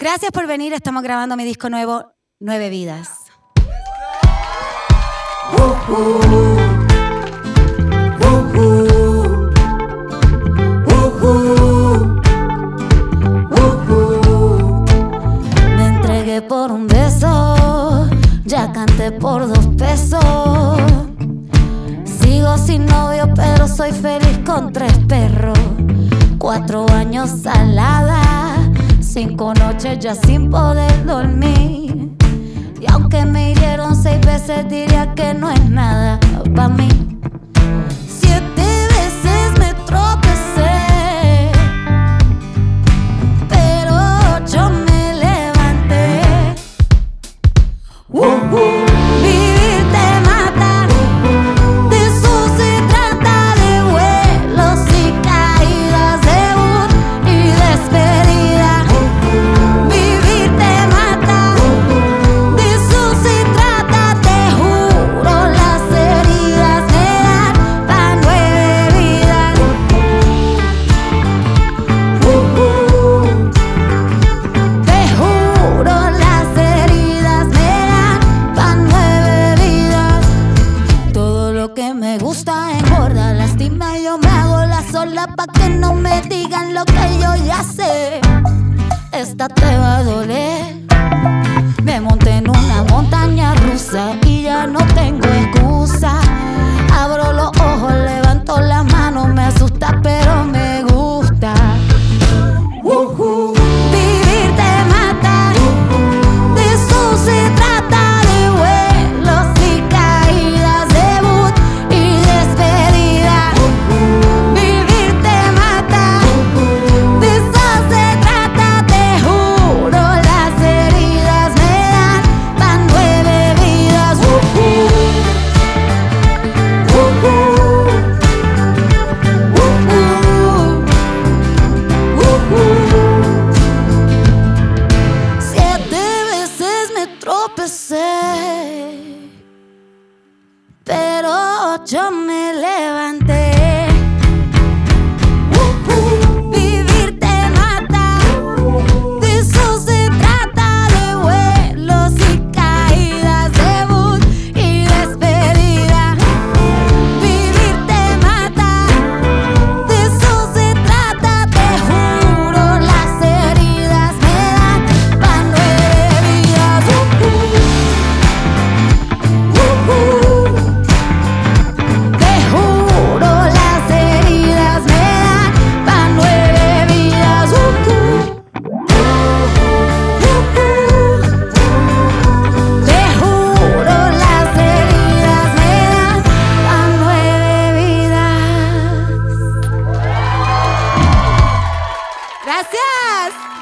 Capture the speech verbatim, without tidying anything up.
Gracias por venir, estamos grabando mi disco nuevo, Nueve Vidas. Uh, uh, uh, uh, uh, uh. Me entregué por un beso, ya canté por dos pesos. Sigo sin novio, pero soy feliz con tres perros. Cuatro años salada, cinco noches ya sin poder dormir. Y aunque me hirieron seis veces, diría que no es nada pa' mí. Siete veces me tropecé, pero ocho me levanté. Uh, uh. Vivir te mata, de eso se trata, de vuelos y caídas, debut y despedida. Vivir te mata, de eso se trata, te juro, las heridas me dan pa' nueve vidas. Uh, uh. Te juro, las heridas me dan pa' nueve vidas. Todo lo que me gusta engorda, lastima, yo me hago la sola pa' que no me digan lo que yo ya sé. Esta te va a doler. Me monté en una montaña rusa y ya no tengo excusa. Abro los ojos, levanto la mano, me asusta pero me gusta. Uh, uh. Vivir te mata, de eso se trata, de vuelos y caídas, debut y despedida. Vivir te mata, de eso se trata, te juro, las heridas me dan pa' nueve vidas. Uh, Uh, uh. uh, uh, Uh, uh. Siete veces me tropecé, pero ocho me levanté. Uh, uh. Vivir te mata, de eso se trata, de vuelos y caídas, debut y despedida. Vivir te mata, de eso se trata, te juro, las heridas me dan pa' nueve vidas. Uh, uh. Te juro, las heridas me dan pa' nueve vidas. Uh, uh. Te juro, las heridas me dan pa' nueve vidas. Gracias.